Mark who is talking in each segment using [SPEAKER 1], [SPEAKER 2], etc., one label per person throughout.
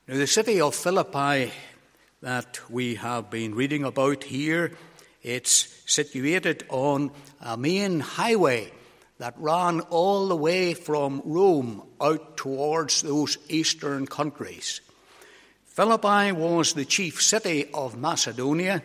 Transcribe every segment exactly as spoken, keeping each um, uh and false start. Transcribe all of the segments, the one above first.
[SPEAKER 1] Now, the city of Philippi that we have been reading about here, it's situated on a main highway that ran all the way from Rome out towards those eastern countries. Philippi was the chief city of Macedonia,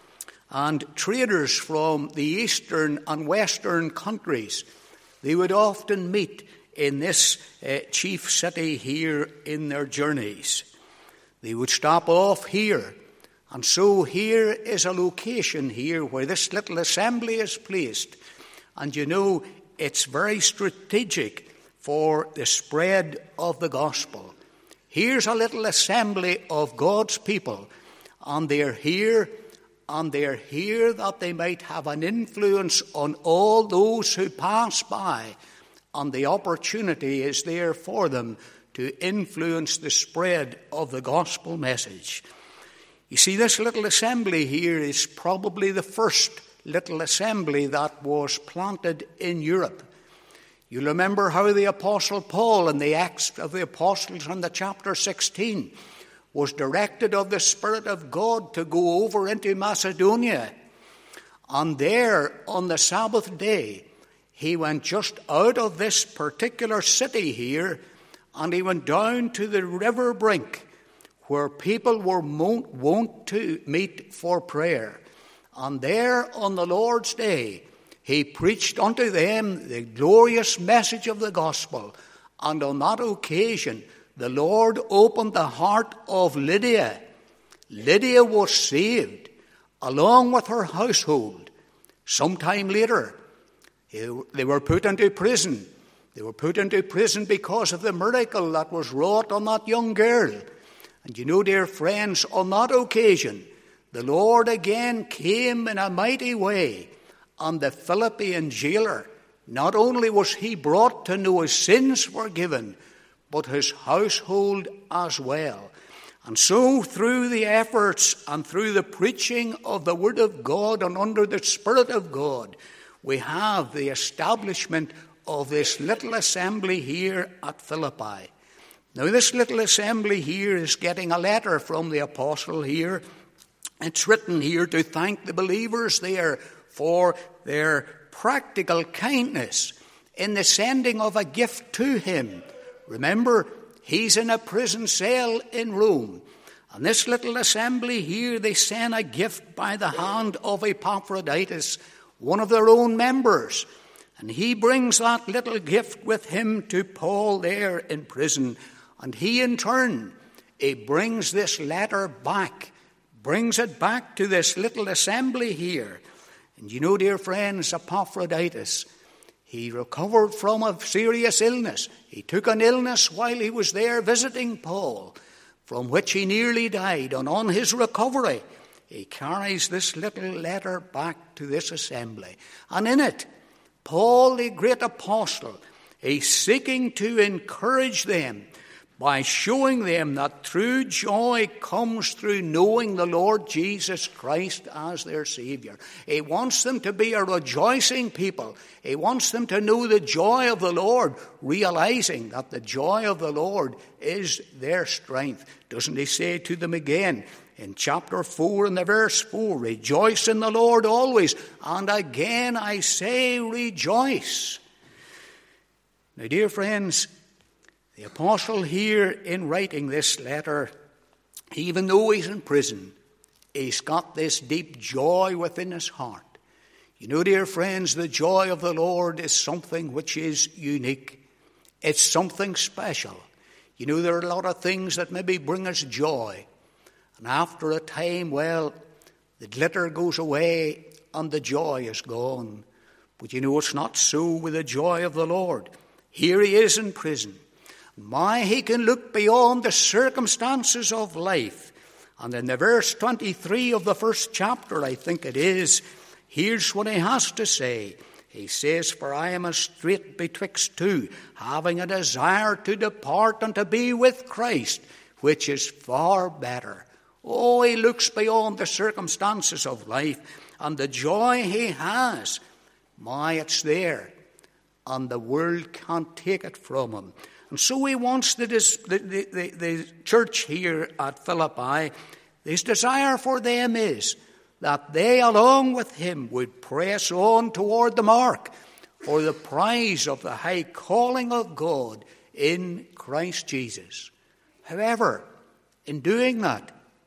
[SPEAKER 1] and traders from the eastern and western countries, they would often meet in this uh, chief city here in their journeys. They would stop off here, and so here is a location here where this little assembly is placed. And you know, it's very strategic for the spread of the gospel. Here's a little assembly of God's people, and they're here, and they're here that they might have an influence on all those who pass by, and the opportunity is there for them to influence the spread of the gospel message. You see, this little assembly here is probably the first little assembly that was planted in Europe. You remember how the Apostle Paul in the Acts of the Apostles in the chapter sixteen was directed of the Spirit of God to go over into Macedonia. And there on the Sabbath day, he went just out of this particular city here, and he went down to the river brink where people were wont to meet for prayer. And there on the Lord's day, he preached unto them the glorious message of the gospel. And on that occasion, the Lord opened the heart of Lydia. Lydia was saved, along with her household. Sometime later, they were put into prison. They were put into prison because of the miracle that was wrought on that young girl. And you know, dear friends, on that occasion, the Lord again came in a mighty way. And the Philippian jailer, not only was he brought to know his sins forgiven, but his household as well. And so through the efforts and through the preaching of the Word of God and under the Spirit of God, we have the establishment of this little assembly here at Philippi. Now, this little assembly here is getting a letter from the apostle here. It's written here to thank the believers there for their practical kindness in the sending of a gift to him. Remember, he's in a prison cell in Rome. And this little assembly here, they send a gift by the hand of Epaphroditus, one of their own members. And he brings that little gift with him to Paul there in prison. And he in turn, he brings this letter back, brings it back to this little assembly here. And you know, dear friends, Epaphroditus, he recovered from a serious illness. He took an illness while he was there visiting Paul, from which he nearly died. And on his recovery, he carries this little letter back to this assembly. And in it, Paul, the great apostle, is seeking to encourage them by showing them that true joy comes through knowing the Lord Jesus Christ as their Savior. He wants them to be a rejoicing people. He wants them to know the joy of the Lord, realizing that the joy of the Lord is their strength. Doesn't he say to them again in chapter four and the verse four, rejoice in the Lord always, and again I say rejoice. Now, dear friends, the apostle here in writing this letter, even though he's in prison, he's got this deep joy within his heart. You know, dear friends, the joy of the Lord is something which is unique. It's something special. You know, there are a lot of things that maybe bring us joy. And after a time, well, the glitter goes away and the joy is gone. But you know, it's not so with the joy of the Lord. Here he is in prison. My, he can look beyond the circumstances of life. And in the verse twenty-three of the first chapter, I think it is, here's what he has to say. He says, for I am a strait betwixt two, having a desire to depart and to be with Christ, which is far better. Oh, he looks beyond the circumstances of life, and the joy he has, my, it's there, and the world can't take it from him. And so he wants the, the, the, the church here at Philippi, his desire for them is that they, along with him, would press on toward the mark for the prize of the high calling of God in Christ Jesus. However, in doing that,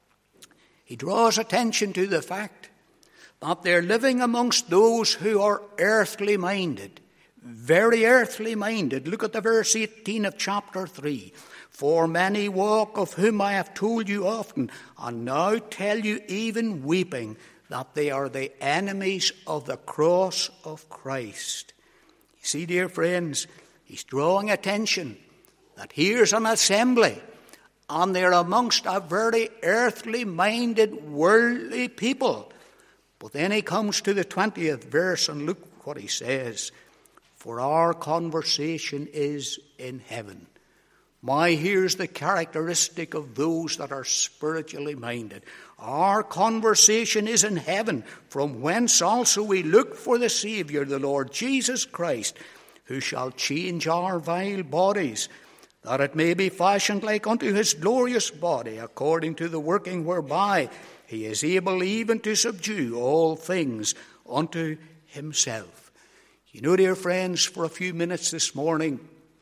[SPEAKER 1] he draws attention to the fact that they're living amongst those who are earthly minded, very earthly minded. Look at the verse eighteen of chapter three. For many walk, of whom I have told you often, and now tell you even weeping, that they are the enemies of the cross of Christ. You see, dear friends, he's drawing attention that here's an assembly, and they're amongst a very earthly-minded, worldly people. But then he comes to the twentieth verse, and look what he says. For our conversation is in heaven. My, here's the characteristic of those that are spiritually minded. Our conversation is in heaven, from whence also we look for the Saviour, the Lord Jesus Christ, who shall change our vile bodies, that it may be fashioned like unto his glorious body, according to the working whereby he is able even to subdue all things unto himself. You know, dear friends, for a few minutes this morning,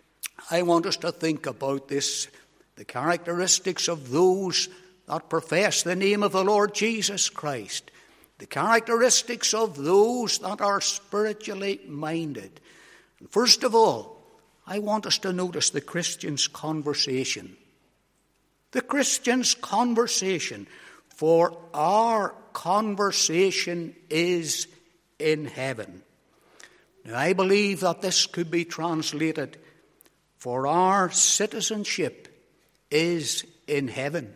[SPEAKER 1] I want us to think about this, the characteristics of those that profess the name of the Lord Jesus Christ, the characteristics of those that are spiritually minded. And first of all, I want us to notice the Christian's conversation. The Christian's conversation, for our conversation is in heaven. Now, I believe that this could be translated, for our citizenship is in heaven.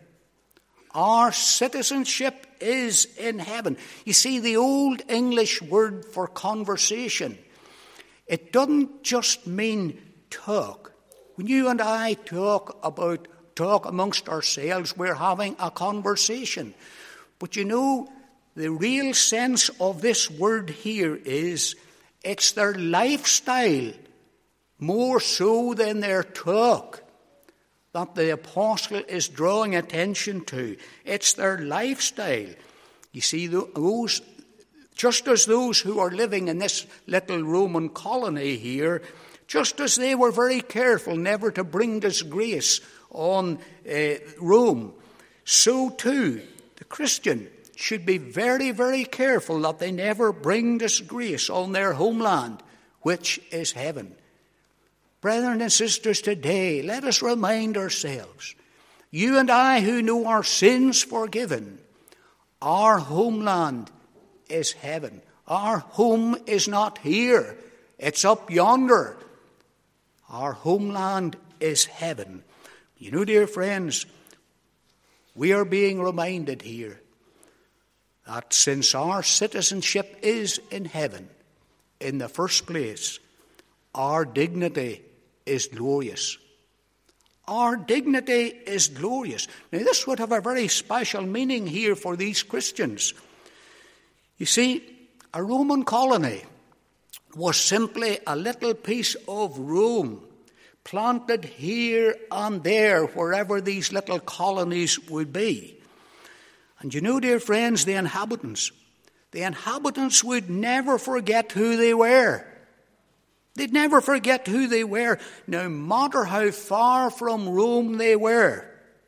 [SPEAKER 1] Our citizenship is in heaven. You see, the old English word for conversation, it doesn't just mean talk. When you and I talk about talk amongst ourselves, we're having a conversation. But you know, the real sense of this word here is it's their lifestyle, more so than their talk, that the apostle is drawing attention to. It's their lifestyle. You see, those, just as those who are living in this little Roman colony here, just as they were very careful never to bring disgrace on uh, Rome, so too the Christian should be very, very careful that they never bring disgrace on their homeland, which is heaven. Brethren and sisters, today, let us remind ourselves, you and I who know our sins forgiven, our homeland is heaven. Our home is not here. It's up yonder. Our homeland is heaven. You know, dear friends, we are being reminded here that since our citizenship is in heaven, in the first place, our dignity is glorious. Our dignity is glorious. Now, this would have a very special meaning here for these Christians. You see, a Roman colony was simply a little piece of Rome planted here and there, wherever these little colonies would be. And you know, dear friends, the inhabitants, the inhabitants would never forget who they were. They'd never forget who they were, no matter how far from Rome they were.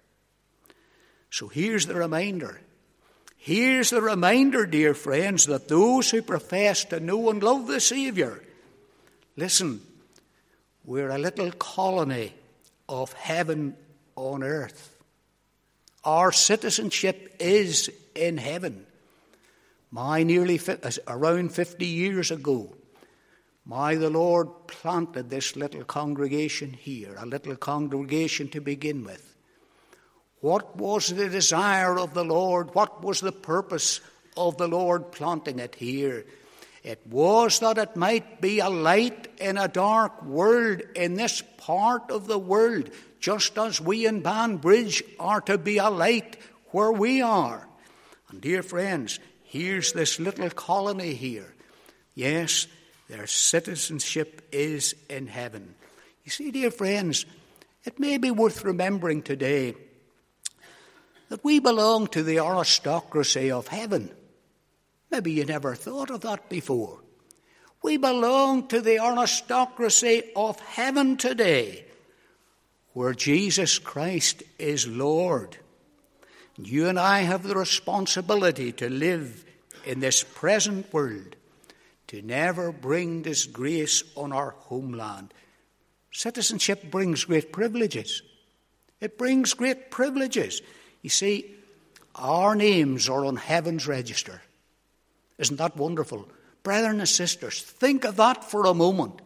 [SPEAKER 1] So here's the reminder. Here's the reminder, dear friends, that those who profess to know and love the Saviour, listen, we're a little colony of heaven on earth. Our citizenship is in heaven. My nearly around fifty years ago, my the Lord planted this little congregation here, a little congregation to begin with. What was the desire of the Lord? What was the purpose of the Lord planting it here? It was that it might be a light in a dark world, in this part of the world, just as we in Banbridge are to be a light where we are. And dear friends, here's this little colony here. Yes, their citizenship is in heaven. You see, dear friends, It may be worth remembering today that we belong to the aristocracy of heaven. Maybe you never thought of that before. We belong to the aristocracy of heaven today, where Jesus Christ is Lord. You and I have the responsibility to live in this present world, to never bring disgrace on our homeland. Citizenship brings great privileges. It brings great privileges. You see, our names are on heaven's register. Isn't that wonderful? Brethren and sisters, think of that for a moment.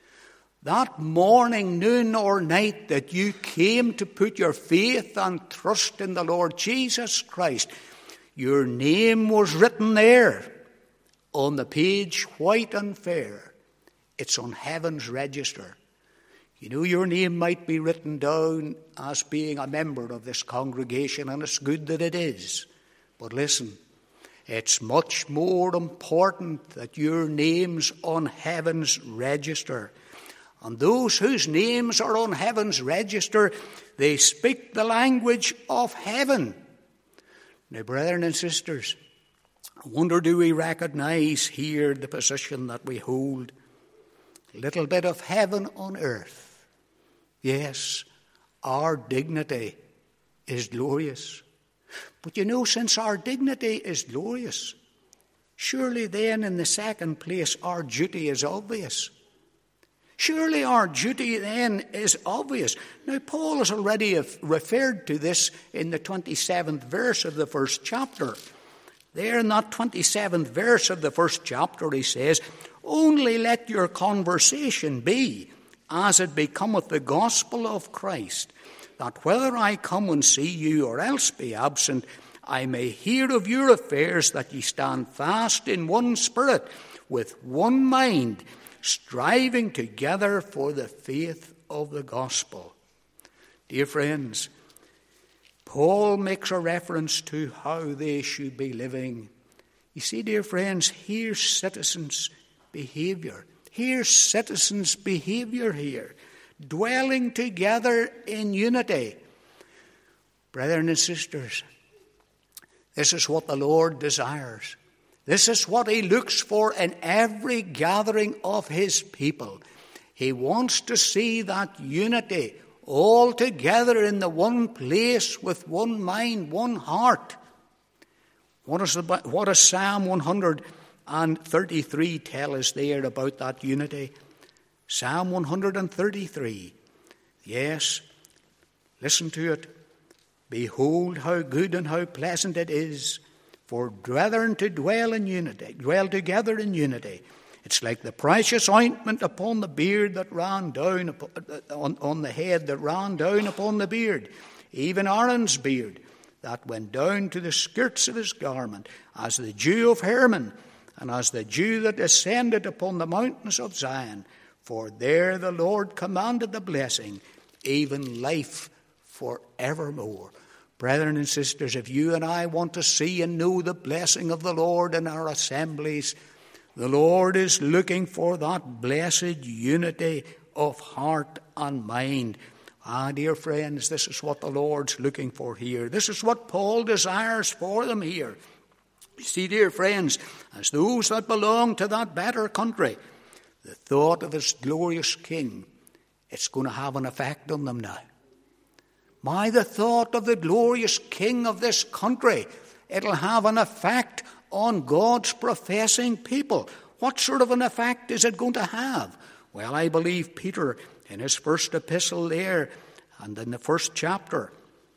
[SPEAKER 1] That morning, noon or night that you came to put your faith and trust in the Lord Jesus Christ, your name was written there on the page, white and fair. It's on heaven's register. You know, your name might be written down as being a member of this congregation, and it's good that it is. But listen, it's much more important that your name's on heaven's register. And those whose names are on heaven's register, they speak the language of heaven. Now, brethren and sisters, I wonder, do we recognize here the position that we hold? A little bit of heaven on earth. Yes, our dignity is glorious. But you know, since our dignity is glorious, surely then in the second place our duty is obvious. Surely our duty then is obvious. Now, Paul has already referred to this in the twenty-seventh verse of the first chapter. There in that twenty-seventh verse of the first chapter he says, "Only let your conversation be as it becometh the gospel of Christ, that whether I come and see you or else be absent, I may hear of your affairs, that ye stand fast in one spirit, with one mind, striving together for the faith of the gospel." Dear friends, Paul makes a reference to how they should be living. You see, dear friends, here's citizens' behavior. Here's citizens' behavior here, dwelling together in unity. Brethren and sisters, this is what the Lord desires. This is what he looks for in every gathering of his people. He wants to see that unity all together in the one place with one mind, one heart. What, is the, what does Psalm one hundred thirty-three tell us there about that unity? Psalm one hundred thirty-three. Yes, listen to it. "Behold how good and how pleasant it is for brethren to dwell in unity, dwell together in unity. It's like the precious ointment upon the beard that ran down upon, on, on the head that ran down upon the beard, even Aaron's beard, that went down to the skirts of his garment, as the dew of Hermon, and as the dew that descended upon the mountains of Zion. For there the Lord commanded the blessing, even life for evermore." Brethren and sisters, if you and I want to see and know the blessing of the Lord in our assemblies, the Lord is looking for that blessed unity of heart and mind. Ah, dear friends, this is what the Lord's looking for here. This is what Paul desires for them here. You see, dear friends, as those that belong to that better country, the thought of this glorious King, it's going to have an effect on them now. My, the thought of the glorious King of this country, it'll have an effect on God's professing people. What sort of an effect is it going to have? Well, I believe Peter, in his first epistle there, and in the first chapter,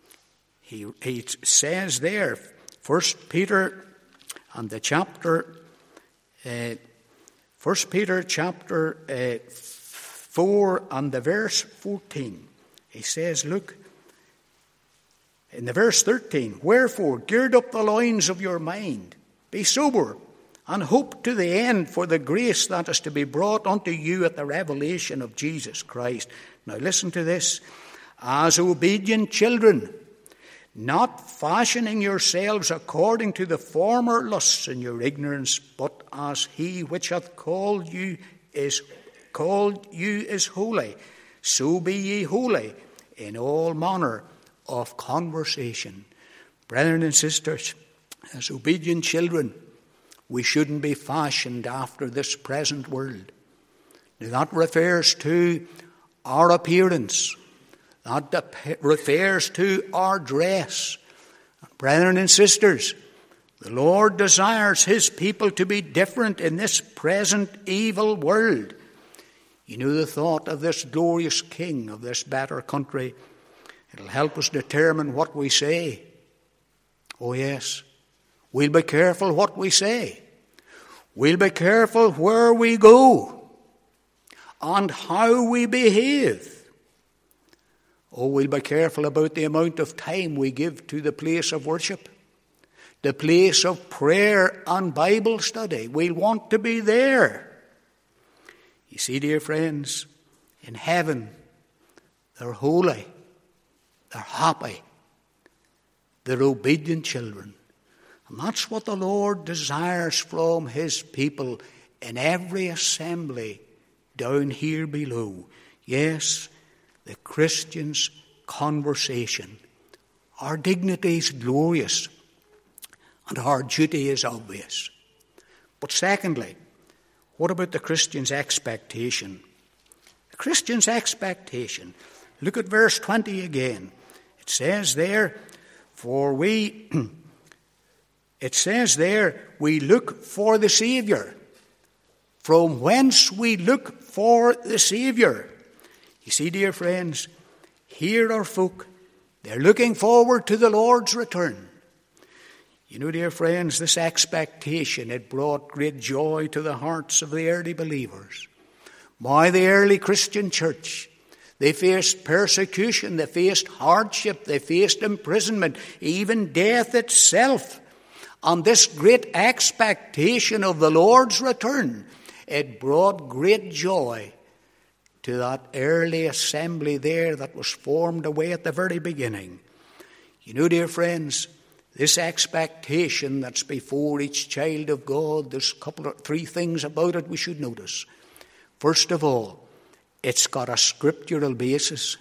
[SPEAKER 1] he, he says there, First Peter and the chapter, uh, First Peter chapter uh, four and the verse fourteen, he says, look, in the verse thirteen, "Wherefore gird up the loins of your mind, be sober, and hope to the end for the grace that is to be brought unto you at the revelation of Jesus Christ." Now listen to this. "As obedient children, not fashioning yourselves according to the former lusts in your ignorance, but as he which hath called you is called you is holy, so be ye holy in all manner of conversation. Brethren and sisters, as obedient children, we shouldn't be fashioned after this present world. Now, that refers to our appearance. That refers to our dress. Brethren and sisters, the Lord desires his people to be different in this present evil world. You know, the thought of this glorious King of this better country, it'll help us determine what we say. Oh yes, we'll be careful what we say. We'll be careful where we go and how we behave. Oh, we'll be careful about the amount of time we give to the place of worship, the place of prayer and Bible study. We'll want to be there. You see, dear friends, in heaven, they're holy, they're happy, they're obedient children. And that's what the Lord desires from his people in every assembly down here below. Yes, the Christian's conversation. Our dignity is glorious and our duty is obvious. But secondly, what about the Christian's expectation? The Christian's expectation. Look at verse twenty again. It says there, for we, it says there, we look for the Saviour. From whence we look for the Saviour. You see, dear friends, here are folk, they're looking forward to the Lord's return. You know, dear friends, this expectation, it brought great joy to the hearts of the early believers. Why, the early Christian church, they faced persecution, they faced hardship, they faced imprisonment, even death itself. And this great expectation of the Lord's return, it brought great joy to that early assembly there that was formed away at the very beginning. You know, dear friends, this expectation that's before each child of God, there's a couple of three things about it we should notice. First of all, it's got a scriptural basis.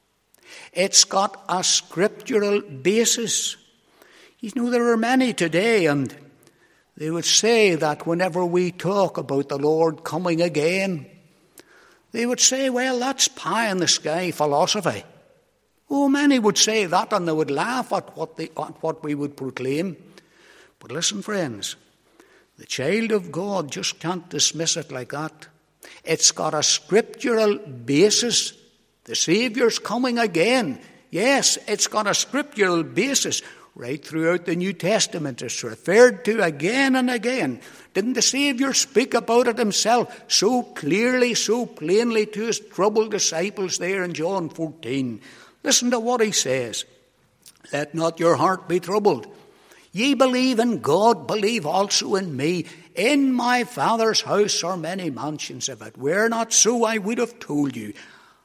[SPEAKER 1] It's got a scriptural basis. You know, there are many today, and they would say that whenever we talk about the Lord coming again, they would say, well, that's pie-in-the-sky philosophy. Oh, many would say that, and they would laugh at what, they, at what we would proclaim. But listen, friends, the child of God just can't dismiss it like that. It's got a scriptural basis. The Saviour's coming again. Yes, it's got a scriptural basis. Right throughout the New Testament, it's referred to again and again. Didn't the Saviour speak about it himself so clearly, so plainly to his troubled disciples there in John fourteen? Listen to what he says. Let not your heart be troubled. Ye believe in God, believe also in me. In my Father's house are many mansions. If it were not so, I would have told you.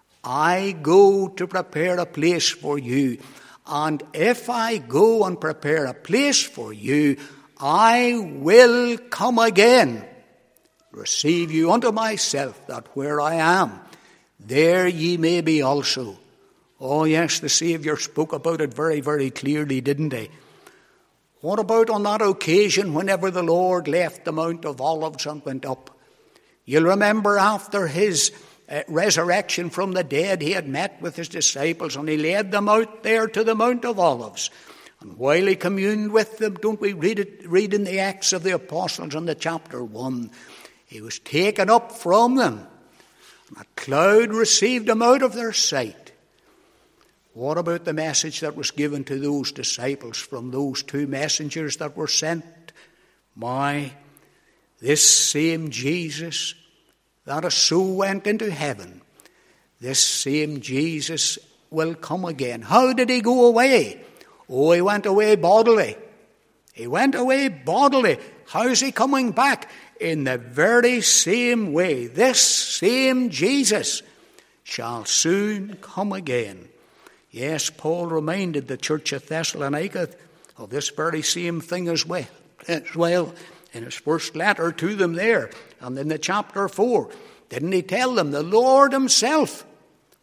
[SPEAKER 1] I go to prepare a place for you. And if I go and prepare a place for you, I will come again, receive you unto myself, that where I am, there ye may be also. Oh yes, the Saviour spoke about it very, very clearly, didn't he? What about on that occasion whenever the Lord left the Mount of Olives and went up? You'll remember after his Uh, resurrection from the dead, he had met with his disciples and he led them out there to the Mount of Olives. And while he communed with them, don't we read it, read in the Acts of the Apostles in the chapter one, he was taken up from them and a cloud received him out of their sight. What about the message that was given to those disciples from those two messengers that were sent? My, this same Jesus that a soul went into heaven, this same Jesus will come again. How did he go away? Oh, he went away bodily. He went away bodily. How's he coming back? In the very same way. This same Jesus shall soon come again. Yes, Paul reminded the church of Thessalonica of this very same thing as well. As well. In his first letter to them there, and in the chapter four, didn't he tell them the Lord himself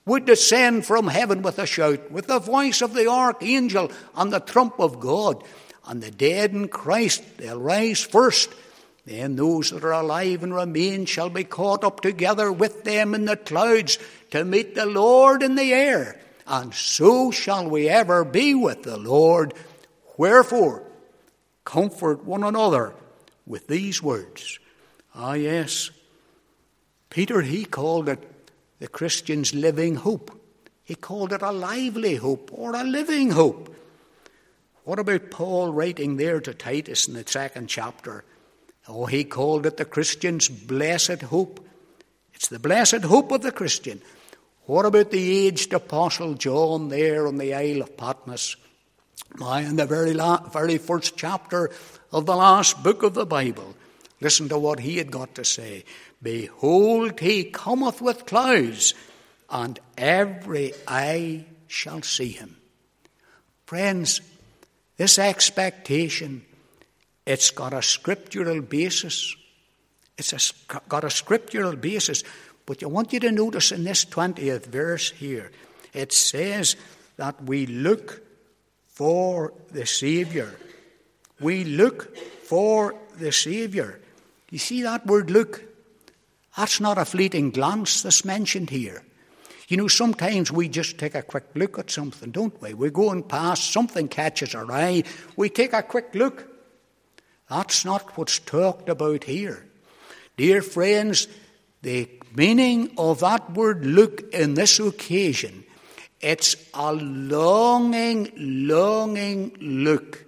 [SPEAKER 1] would descend from heaven with a shout, with the voice of the archangel and the trump of God. And the dead in Christ, they'll rise first. Then those that are alive and remain shall be caught up together with them in the clouds to meet the Lord in the air. And so shall we ever be with the Lord. Wherefore, comfort one another with these words. Ah, yes. Peter, he called it the Christian's living hope. He called it a lively hope or a living hope. What about Paul writing there to Titus in the second chapter? Oh, he called it the Christian's blessed hope. It's the blessed hope of the Christian. What about the aged apostle John there on the Isle of Patmos? My, in the very, la- very first chapter of the last book of the Bible, listen to what he had got to say. Behold, he cometh with clouds, and every eye shall see him. Friends, this expectation, it's got a scriptural basis. It's a, got a scriptural basis. But I want you to notice in this twentieth verse here, it says that we look for the Saviour. We look for the Saviour. You see that word look? That's not a fleeting glance that's mentioned here. You know, sometimes we just take a quick look at something, don't we? We're going past, something catches our eye, we take a quick look. That's not what's talked about here. Dear friends, the meaning of that word look in this occasion, it's a longing, longing look.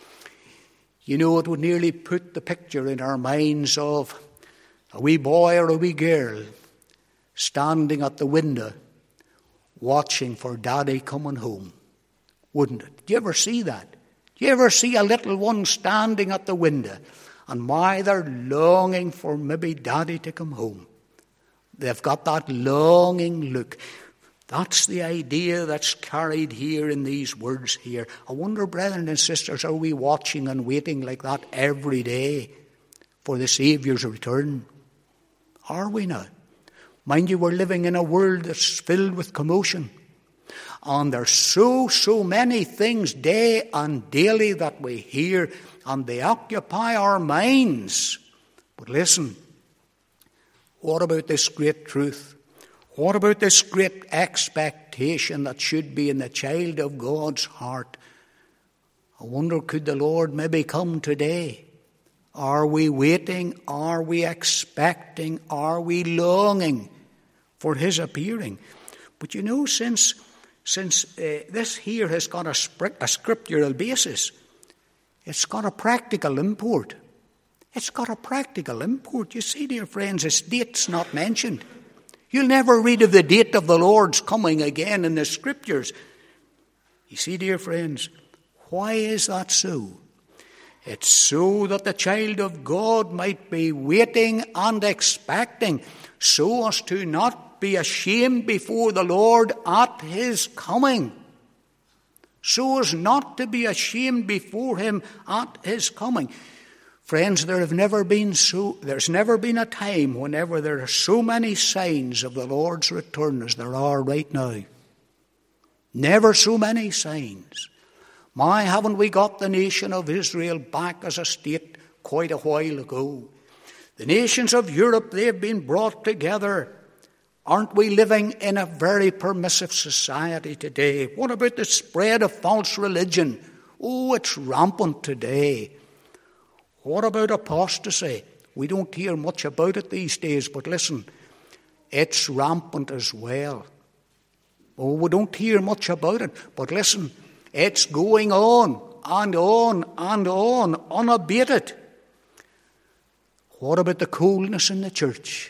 [SPEAKER 1] You know, it would nearly put the picture in our minds of a wee boy or a wee girl standing at the window watching for Daddy coming home, wouldn't it? Do you ever see that? Do you ever see a little one standing at the window and why they're longing for maybe Daddy to come home? They've got that longing look. That's the idea that's carried here in these words here. I wonder, brethren and sisters, are we watching and waiting like that every day for the Saviour's return? Are we not? Mind you, we're living in a world that's filled with commotion. And there's so, so many things day and daily that we hear, and they occupy our minds. But listen, what about this great truth? What about this great expectation that should be in the child of God's heart? I wonder, could the Lord maybe come today? Are we waiting? Are we expecting? Are we longing for his appearing? But you know, since since uh, this here has got a, sp- a scriptural basis, it's got a practical import. It's got a practical import. You see, dear friends, its date's not mentioned. You'll never read of the date of the Lord's coming again in the Scriptures. You see, dear friends, why is that so? It's so that the child of God might be waiting and expecting, so as to not be ashamed before the Lord at his coming. So as not to be ashamed before him at his coming. Friends, there have never been so there's never been a time whenever there are so many signs of the Lord's return as there are right now. Never so many signs. My, haven't we got the nation of Israel back as a state quite a while ago? The nations of Europe, they've been brought together. Aren't we living in a very permissive society today? What about the spread of false religion? Oh, it's rampant today. What about apostasy? We don't hear much about it these days, but listen, it's rampant as well. Oh, we don't hear much about it, but listen, it's going on and on and on, unabated. What about the coldness in the church?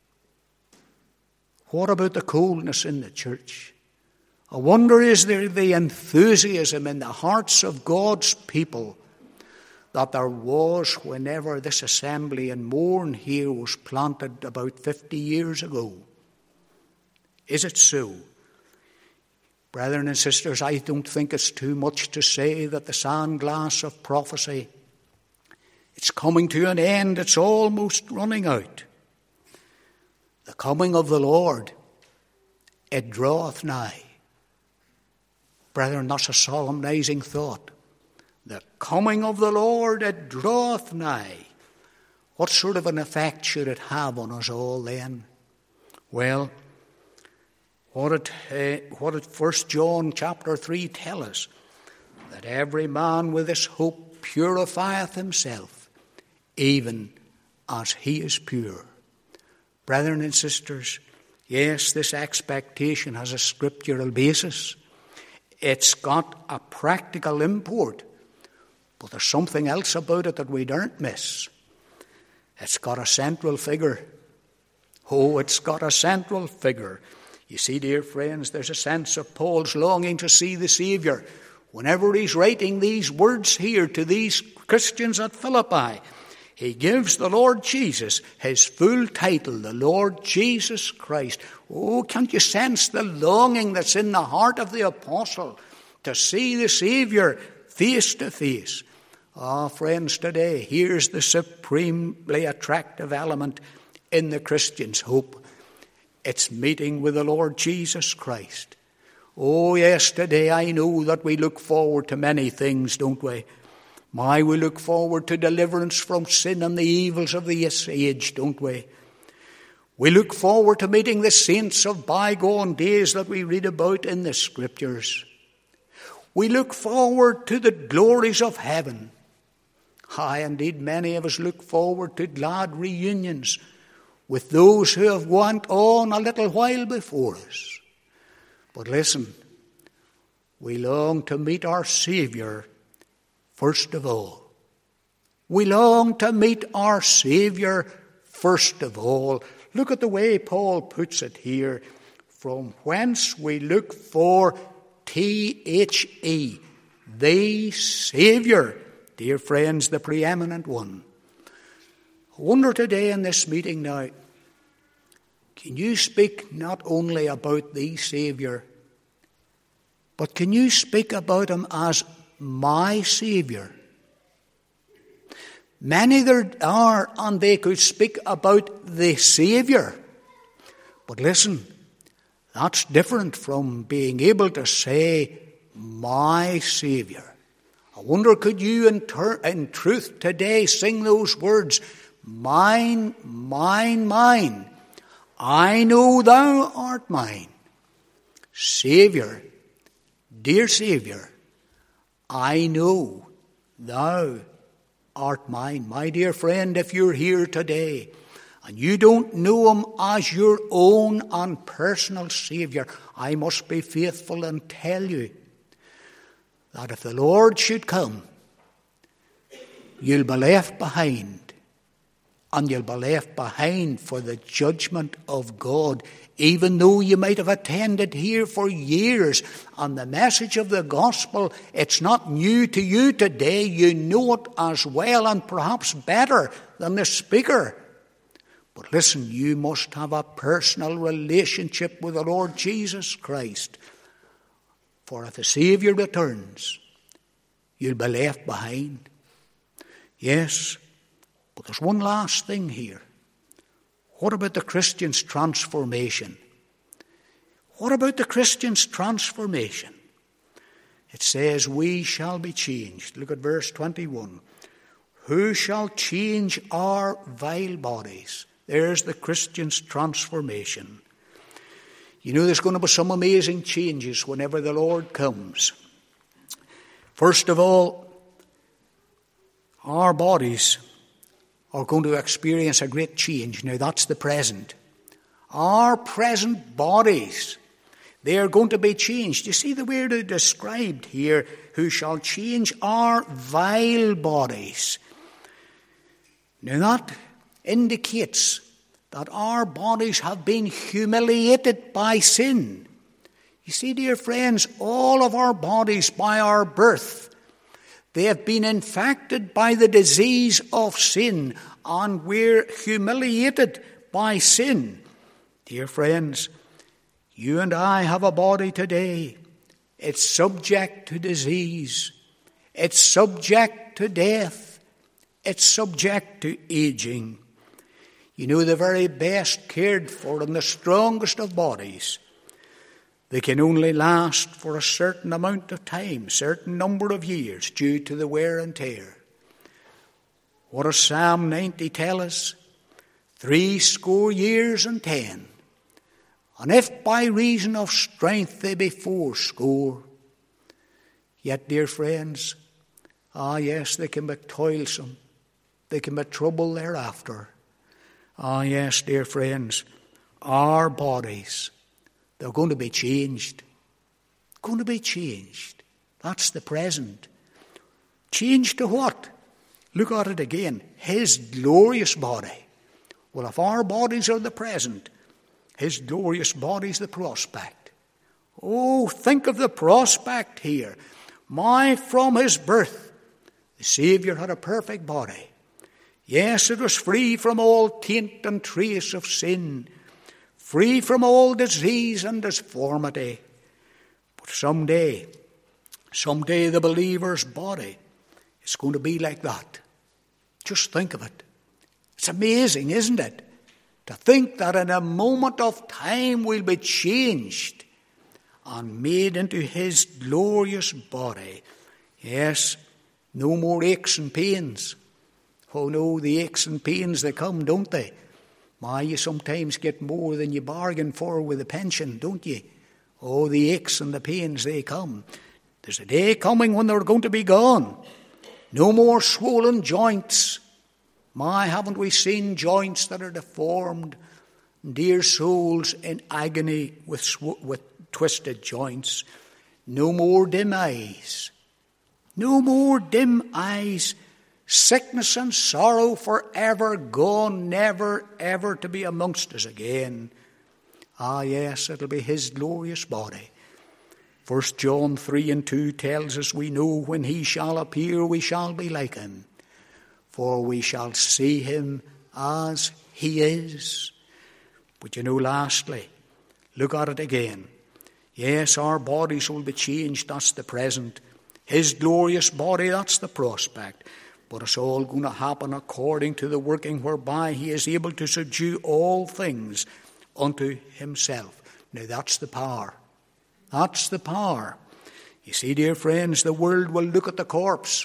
[SPEAKER 1] What about the coldness in the church? I wonder, is there the enthusiasm in the hearts of God's people that there was whenever this assembly in Mourne here was planted about fifty years ago? Is it so? Brethren and sisters, I don't think it's too much to say that the sandglass of prophecy, it's coming to an end. It's almost running out. The coming of the Lord, it draweth nigh. Brethren, that's a solemnizing thought. The coming of the Lord, it draweth nigh. What sort of an effect should it have on us all then? Well, what did, uh, what did First John chapter three tell us? That every man with this hope purifieth himself, even as he is pure. Brethren and sisters, yes, this expectation has a scriptural basis. It's got a practical import, but there's something else about it that we daren't miss. It's got a central figure. Oh, it's got a central figure. You see, dear friends, there's a sense of Paul's longing to see the Saviour. Whenever he's writing these words here to these Christians at Philippi, he gives the Lord Jesus his full title, the Lord Jesus Christ. Oh, can't you sense the longing that's in the heart of the apostle to see the Saviour face to face? Ah, friends, today, here's the supremely attractive element in the Christian's hope. It's meeting with the Lord Jesus Christ. Oh, yes, today I know that we look forward to many things, don't we? My, we look forward to deliverance from sin and the evils of this age, don't we? We look forward to meeting the saints of bygone days that we read about in the Scriptures. We look forward to the glories of heaven. Aye, indeed, many of us look forward to glad reunions with those who have went on a little while before us. But listen, we long to meet our Saviour first of all. We long to meet our Saviour first of all. Look at the way Paul puts it here. From whence we look for T H E, the Saviour. Dear friends, the preeminent one. I wonder today in this meeting now, can you speak not only about the Saviour, but can you speak about him as my Saviour? Many there are, and they could speak about the Saviour. But listen, that's different from being able to say, my Saviour. I wonder, could you in, ter- in truth today sing those words, mine, mine, mine. I know thou art mine. Saviour, dear Saviour, I know thou art mine. My dear friend, if you're here today and you don't know him as your own and personal Saviour, I must be faithful and tell you that if the Lord should come, you'll be left behind. And you'll be left behind for the judgment of God, even though you might have attended here for years. And the message of the gospel, it's not new to you today. You know it as well and perhaps better than the speaker. But listen, you must have a personal relationship with the Lord Jesus Christ. For if the Saviour returns, you'll be left behind. Yes, but there's one last thing here. What about the Christian's transformation? What about the Christian's transformation? It says, we shall be changed. Look at verse twenty-one. Who shall change our vile bodies? There's the Christian's transformation. You know, there's going to be some amazing changes whenever the Lord comes. First of all, our bodies are going to experience a great change. Now, that's the present. Our present bodies, they are going to be changed. You see the way they're described here, who shall change our vile bodies. Now, that indicates that our bodies have been humiliated by sin. You see, dear friends, all of our bodies by our birth, they have been infected by the disease of sin, and we're humiliated by sin. Dear friends, you and I have a body today. It's subject to disease. It's subject to death. It's subject to aging. You know, the very best cared for and the strongest of bodies, They can only last for a certain amount of time, certain number of years, due to the wear and tear. What does Psalm ninety tell us? Three score years and ten. And if by reason of strength they be fourscore, yet, dear friends, ah yes, they can be toilsome. They can be trouble thereafter. Ah yes, dear friends, our bodies, they're going to be changed. Going to be changed. That's the present. Changed to what? Look at it again. His glorious body. Well, if our bodies are the present, his glorious body is the prospect. Oh, think of the prospect here. My, from his birth, the Saviour had a perfect body. Yes, it was free from all taint and trace of sin, free from all disease and disformity. But someday, someday the believer's body is going to be like that. Just think of it. It's amazing, isn't it? To think that in a moment of time we'll be changed and made into his glorious body. Yes, no more aches and pains. Oh no, the aches and pains, they come, don't they? My, you sometimes get more than you bargain for with a pension, don't you? Oh, the aches and the pains, they come. There's a day coming when they're going to be gone. No more swollen joints. My, haven't we seen joints that are deformed? Dear souls in agony with, sw- with twisted joints. No more dim eyes. No more dim eyes. Sickness and sorrow forever gone, never ever to be amongst us again. Ah yes, it'll be his glorious body. First John three and two tells us, we know when he shall appear we shall be like him, for we shall see him as he is. But you know, lastly, look at it again. Yes, our bodies will be changed, that's the present. His glorious body, that's the prospect. But it's all going to happen according to the working whereby he is able to subdue all things unto himself. Now that's the power. That's the power. You see, dear friends, the world will look at the corpse.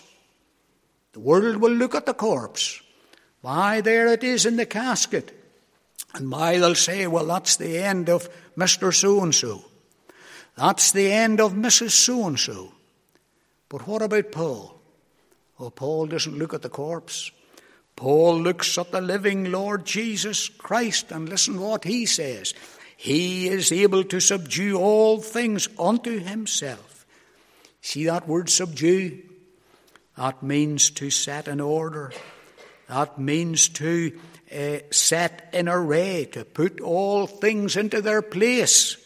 [SPEAKER 1] The world will look at the corpse. Why, there it is in the casket. And why, they'll say, well, that's the end of Mister So-and-so. That's the end of Missus So-and-so. But what about Paul? Oh, Paul doesn't look at the corpse. Paul looks at the living Lord Jesus Christ, and listen what he says. He is able to subdue all things unto himself. See that word subdue? That means to set in order. That means to uh, set in array, to put all things into their place.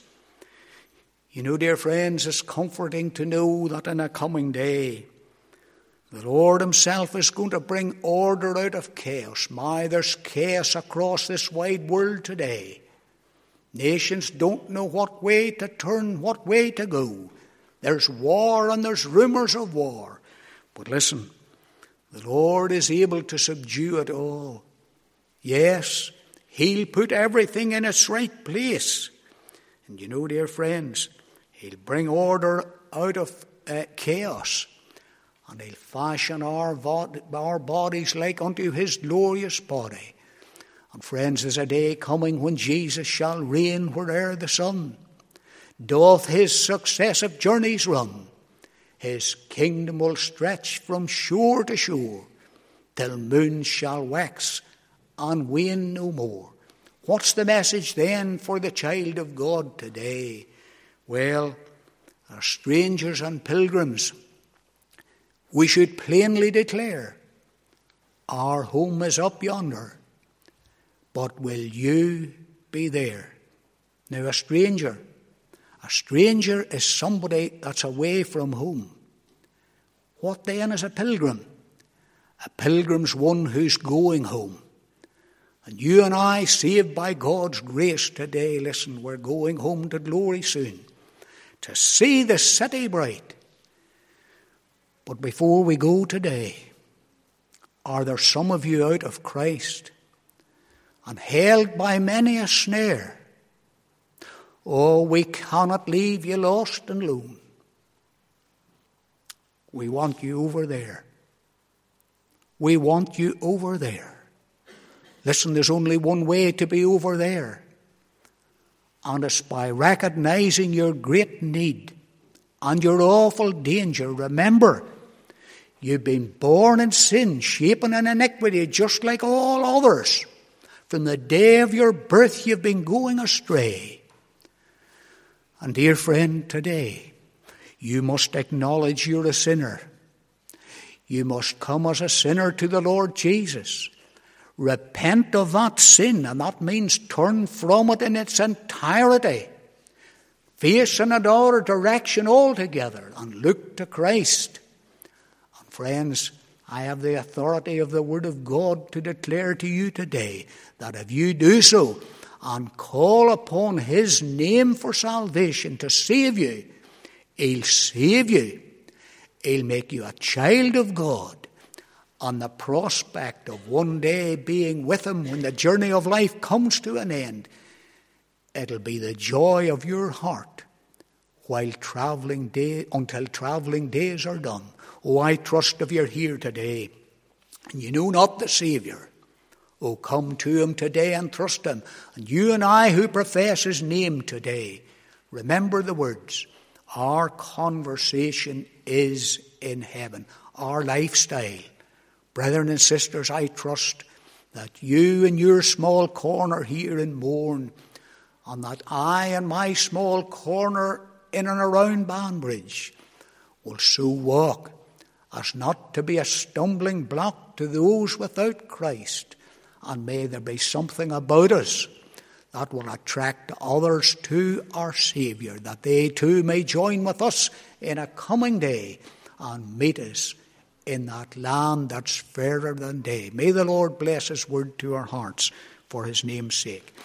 [SPEAKER 1] You know, dear friends, it's comforting to know that in a coming day, the Lord himself is going to bring order out of chaos. My, there's chaos across this wide world today. Nations don't know what way to turn, what way to go. There's war and there's rumors of war. But listen, the Lord is able to subdue it all. Yes, he'll put everything in its right place. And you know, dear friends, he'll bring order out of uh, chaos. And he'll fashion our, our bodies like unto his glorious body. And friends, there's a day coming when Jesus shall reign where'er the sun doth his successive journeys run. His kingdom will stretch from shore to shore, till moons shall wax and wane no more. What's the message then for the child of God today? Well, as strangers and pilgrims, we should plainly declare, our home is up yonder, but will you be there? Now, a stranger, a stranger is somebody that's away from home. What then is a pilgrim? A pilgrim's one who's going home. And you and I, saved by God's grace today, listen, we're going home to glory soon, to see the city bright. But before we go today, are there some of you out of Christ and held by many a snare? Oh, we cannot leave you lost and lone. We want you over there. We want you over there. Listen, there's only one way to be over there. And it's by recognizing your great need and your awful danger. Remember, you've been born in sin, shapen in iniquity, just like all others. From the day of your birth, you've been going astray. And dear friend, today, you must acknowledge you're a sinner. You must come as a sinner to the Lord Jesus. Repent of that sin, and that means turn from it in its entirety. Face in another direction altogether and look to Christ. And friends, I have the authority of the Word of God to declare to you today that if you do so and call upon His name for salvation to save you, He'll save you. He'll make you a child of God. And the prospect of one day being with Him when the journey of life comes to an end, it'll be the joy of your heart while traveling day, until traveling days are done. Oh, I trust if you're here today and you know not the Saviour, oh, come to Him today and trust Him. And you and I who profess His name today, remember the words, our conversation is in heaven, our lifestyle. Brethren and sisters, I trust that you in your small corner here in Mourne, and that I in my small corner in and around Banbridge will so walk as not to be a stumbling block to those without Christ. And may there be something about us that will attract others to our Saviour, that they too may join with us in a coming day and meet us in that land that's fairer than day. May the Lord bless His word to our hearts for His name's sake.